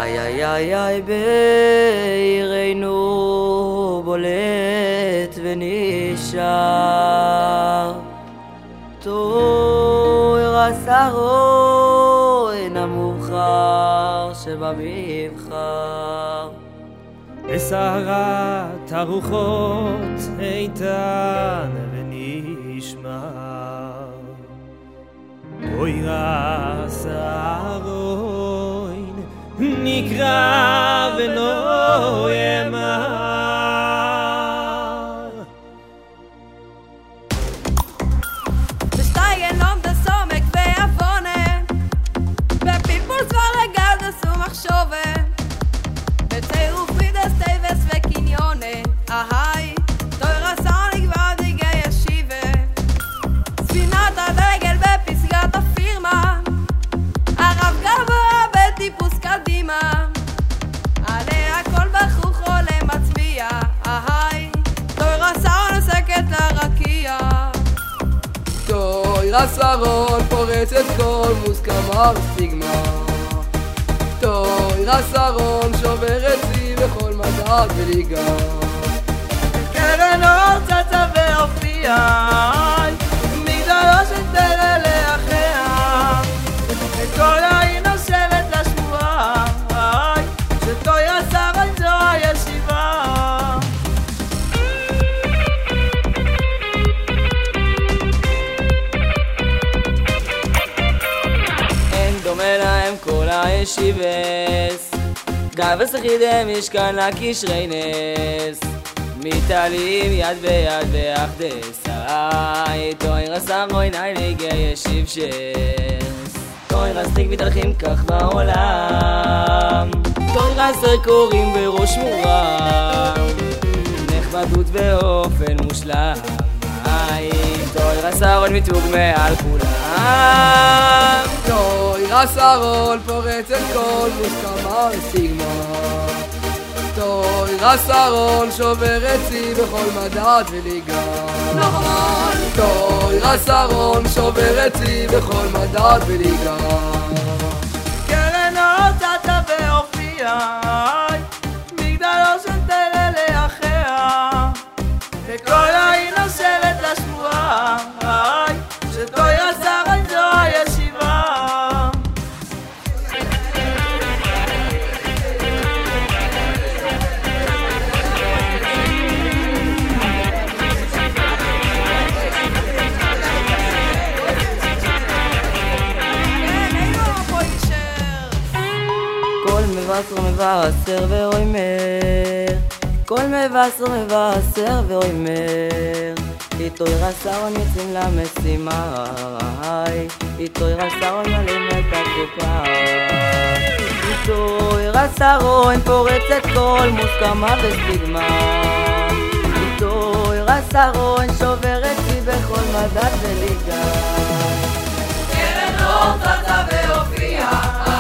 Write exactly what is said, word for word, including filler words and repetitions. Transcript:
איי איי איי איי בעירנו בולט ונשאר תואר השרו אין המאוחר שבמבחר בסערת הרוחות איתן ונשמע תואר השרו נקרא ולא יאמר ושטייגן עומדה סומק ויבונה בפיפולס כבר לגל דסו מחשובה בצירוף מידס טייבס וקניונה אהי תואר הסוניק ועדיגי ישיבה ספינת הדגל בפסגת הפירמה הרב גבוה בטיפוס קדימה עליה כל בחור חולם מצביע אהי תואר הסאון עוסקת לרקיע תואר הסרון פורץ את כל מוסכמה וסטיגמה תואר הסרון שובר את צי בכל מדד וליגה קרן אור צצה והופיע מגדלו של תראה לאחיה וכל העין נושבת לשמועה שתואר הסרון זו הישיבה אין דומה להם כל הישיבס גבס יחידם משכן לקשרי נס מתעלים יד ביד באחדס איי תואר הסרון איי ליגי ישיב שס תואר הסטיק מתהלכים כך בעולם תואר הסר קוראים בראש מורם נכבדות באופן מושלם איי תואר הסרון מיתוג מעל כולם תואר הסרון פורץ את כל מוסכמה וסיגמה תואר הסרון שובר את צי בכל מדד וליגה נכון תואר הסרון שובר את צי בכל מדד וליגה קרן אור צצה והופיע מגדלו של תראה לאחיה וכל העין נושבת לשמועה שתואר הסרון זו הישיבה כל מבשר מבשר ואומר כל מבשר מבשר ואומר תואר הסרון יוצאים למשימה תואר הסרון מלאים את הקופה תואר הסרון פורץ את כל מוסכמה וסטיגמה תואר הסרון שובר את צי בכל מדד וליגה קרן אור צצה והופיע